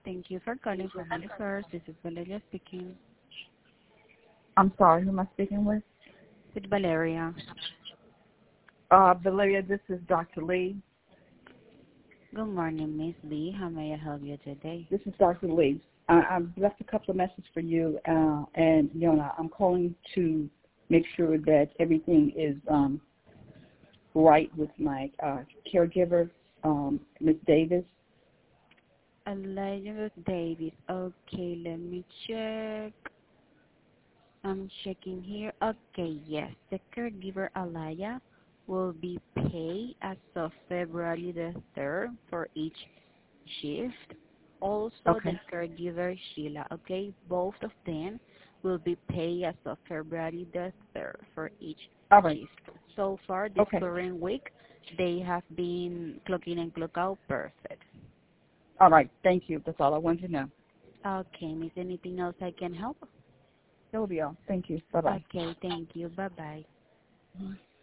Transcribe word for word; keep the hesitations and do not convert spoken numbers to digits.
Thank you for calling Family First. This is Valeria speaking. I'm sorry, who am I speaking with? With Valeria. Uh, Valeria, this is Doctor Lee. Good morning, Miss Lee. How may I help you today? This is Doctor Lee. I, I've left a couple of messages for you, uh, and Yona, I'm calling to make sure that everything is um, right with my uh, caregiver, um, Miss Davis. Elizabeth Davis. Okay, let me check. I'm checking here. Okay, yes. The caregiver Alaya will be paid as of February the third for each shift. Also, the Okay. caregiver Sheila. Okay, both of them will be paid as of February the third for each All right. shift. So far, this Okay. current week, they have been clock in and clock out perfect. All right. Thank you. That's all I wanted to know. Okay, Miss, anything else I can help? That will be all. Thank you. Bye-bye. Okay, thank you. Bye-bye. Mhm.